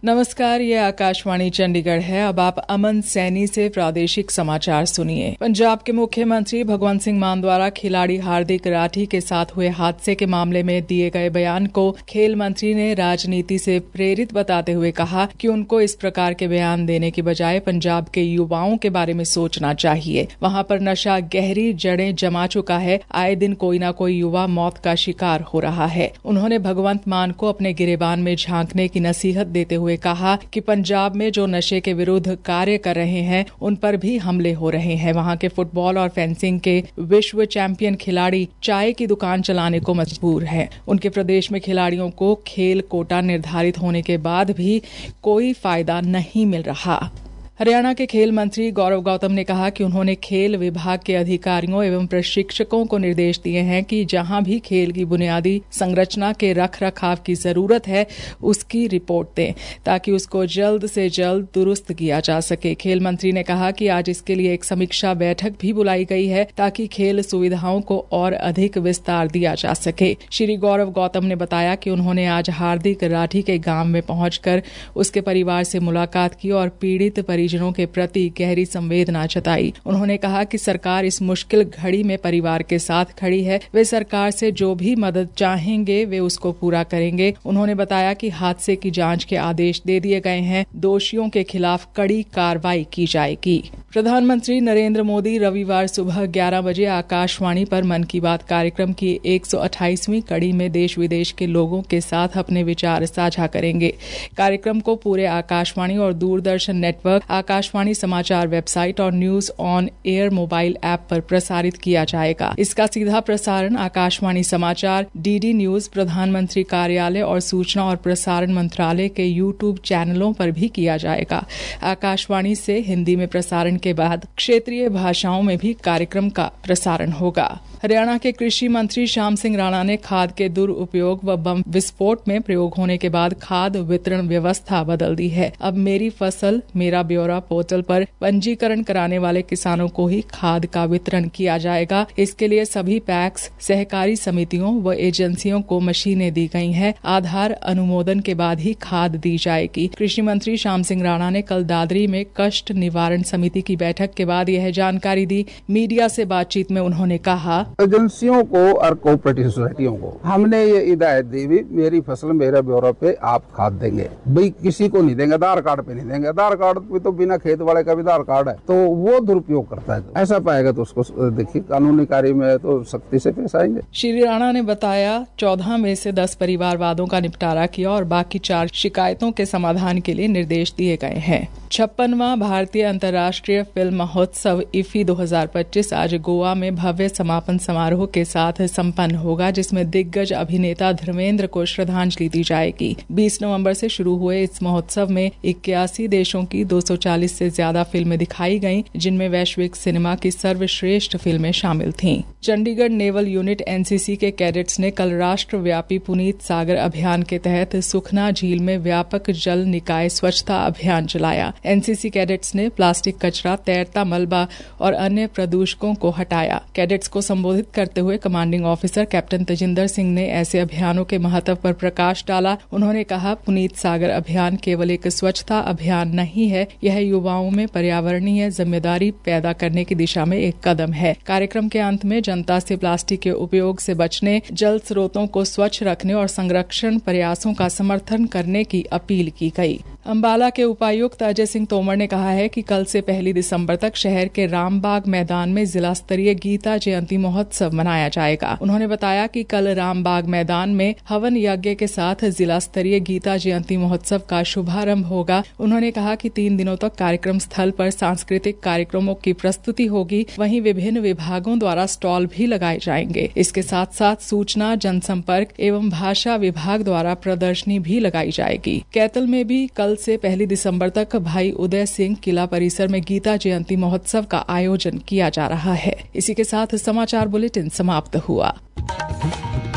नमस्कार, ये आकाशवाणी चंडीगढ़ है। अब आप अमन सैनी से प्रादेशिक समाचार सुनिए। पंजाब के मुख्यमंत्री भगवंत सिंह मान द्वारा खिलाड़ी हार्दिक राठी के साथ हुए हादसे के मामले में दिए गए बयान को खेल मंत्री ने राजनीति से प्रेरित बताते हुए कहा कि उनको इस प्रकार के बयान देने की बजाय पंजाब के युवाओं के बारे में सोचना चाहिए। वहां पर नशा गहरी जड़ें जमा चुका है। आए दिन कोई न कोई युवा मौत का शिकार हो रहा है। उन्होंने भगवंत मान को अपने गिरेबान में झांकने की नसीहत देते हुए कहा कि पंजाब में जो नशे के विरुद्ध कार्य कर रहे हैं उन पर भी हमले हो रहे हैं। वहां के फुटबॉल और फेंसिंग के विश्व चैंपियन खिलाड़ी चाय की दुकान चलाने को मजबूर हैं। उनके प्रदेश में खिलाड़ियों को खेल कोटा निर्धारित होने के बाद भी कोई फायदा नहीं मिल रहा। हरियाणा के खेल मंत्री गौरव गौतम ने कहा कि उन्होंने खेल विभाग के अधिकारियों एवं प्रशिक्षकों को निर्देश दिए हैं कि जहां भी खेल की बुनियादी संरचना के रखरखाव की जरूरत है उसकी रिपोर्ट दें ताकि उसको जल्द से जल्द दुरुस्त किया जा सके। खेल मंत्री ने कहा कि आज इसके लिए एक समीक्षा बैठक भी बुलाई गई है ताकि खेल सुविधाओं को और अधिक विस्तार दिया जा सके। श्री गौरव गौतम ने बताया कि उन्होंने आज हार्दिक राठी के गांव में पहुंचकर उसके परिवार से मुलाकात की और पीड़ित परिजनों के प्रति गहरी संवेदना जताई। उन्होंने कहा कि सरकार इस मुश्किल घड़ी में परिवार के साथ खड़ी है। वे सरकार से जो भी मदद चाहेंगे वे उसको पूरा करेंगे। उन्होंने बताया कि हादसे की जांच के आदेश दे दिए गए हैं। दोषियों के खिलाफ कड़ी कार्रवाई की जाएगी। प्रधानमंत्री नरेंद्र मोदी रविवार सुबह 11 बजे आकाशवाणी पर मन की बात कार्यक्रम की 128वीं कड़ी में देश विदेश के लोगों के साथ अपने विचार साझा करेंगे। कार्यक्रम को पूरे आकाशवाणी और दूरदर्शन नेटवर्क, आकाशवाणी समाचार वेबसाइट और news on air mobile app पर प्रसारित किया जाएगा। इसका सीधा प्रसारण आकाशवाणी समाचार, डीडी न्यूज, प्रधानमंत्री कार्यालय और सूचना और प्रसारण मंत्रालय के यूट्यूब चैनलों पर भी किया जाएगा। आकाशवाणी से हिंदी में प्रसारण के बाद क्षेत्रीय भाषाओं में भी कार्यक्रम का प्रसारण होगा। हरियाणा के कृषि मंत्री श्याम सिंह राणा ने खाद के दुरुपयोग व बम विस्फोट में प्रयोग होने के बाद खाद वितरण व्यवस्था बदल दी है। अब मेरी फसल मेरा ब्यौरा पोर्टल पर पंजीकरण कराने वाले किसानों को ही खाद का वितरण किया जाएगा। इसके लिए सभी पैक्स, सहकारी समितियों व एजेंसियों को मशीनें दी गई हैं। आधार अनुमोदन के बाद ही खाद दी जाएगी। कृषि मंत्री श्याम सिंह राणा ने कल दादरी में कष्ट निवारण समिति की बैठक के बाद यह जानकारी दी। मीडिया से बातचीत में उन्होंने कहा, एजेंसियों को और कोऑपरेटिव सोसाइटियों को हमने ये हिदायत दी भी मेरी फसल मेरा ब्यौरा पे आप खाद देंगे, भाई किसी को नहीं देंगे, आधार कार्ड पे नहीं देंगे। आधार कार्ड पे तो बिना खेत वाले का भी आधार कार्ड है, तो वो दुरुपयोग करता है। ऐसा पाएगा तो उसको देखिए कानूनी कार्य में तो सख्ती से पेश आएंगे। श्री राणा ने बताया 14 में से 10 परिवारवादों का निपटारा किया और बाकी 4 शिकायतों के समाधान के लिए निर्देश दिए गए हैं। 56वां भारतीय अंतर्राष्ट्रीय फिल्म महोत्सव इफी 2025 आज गोवा में भव्य समापन समारोह के साथ संपन्न होगा, जिसमें दिग्गज अभिनेता धर्मेंद्र को श्रद्धांजलि दी जाएगी। 20 नवंबर से शुरू हुए इस महोत्सव में 81 देशों की 240 से ज्यादा फिल्में दिखाई गईं, जिनमें वैश्विक सिनेमा की सर्वश्रेष्ठ फिल्में शामिल थीं। चंडीगढ़ नेवल यूनिट एनसीसी के कैडेट्स ने कल राष्ट्रव्यापी पुनीत सागर अभियान के तहत सुखना झील में व्यापक जल निकाय स्वच्छता अभियान चलाया। एनसीसी कैडेट्स ने प्लास्टिक कचरा, तैरता मलबा और अन्य प्रदूषकों को हटाया। कैडेट्स को संबोधित करते हुए commanding officer captain Tejinder Singh ने ऐसे अभियानों के महत्व पर प्रकाश डाला। उन्होंने कहा, पुनीत सागर अभियान केवल एक स्वच्छता अभियान नहीं है, यह युवाओं में पर्यावरणीय जिम्मेदारी पैदा करने की दिशा में एक कदम है। कार्यक्रम के अंत में जनता से प्लास्टिक के उपयोग से बचने, जल स्रोतों को स्वच्छ रखने और संरक्षण प्रयासों का समर्थन करने की अपील की गई। अंबाला के उपायुक्त अजय सिंह तोमर ने कहा है कि कल से 1 दिसंबर तक शहर के रामबाग मैदान में जिला स्तरीय गीता जयंती महोत्सव मनाया जाएगा। उन्होंने बताया कि कल रामबाग मैदान में हवन यज्ञ के साथ जिला स्तरीय गीता जयंती महोत्सव का शुभारंभ होगा। उन्होंने कहा कि 3 दिनों तक कार्यक्रम स्थल पर सांस्कृतिक कार्यक्रमों की प्रस्तुति होगी, वहीं विभिन्न विभागों द्वारा स्टॉल भी लगाए जाएंगे। इसके साथ साथ सूचना, जनसंपर्क एवं भाषा विभाग द्वारा प्रदर्शनी भी लगाई जाएगी। कैथल में भी कल से 1 दिसंबर तक भाई उदय सिंह किला परिसर में गीता जयंती महोत्सव का आयोजन किया जा रहा है। इसी के साथ समाचार बुलेटिन समाप्त हुआ।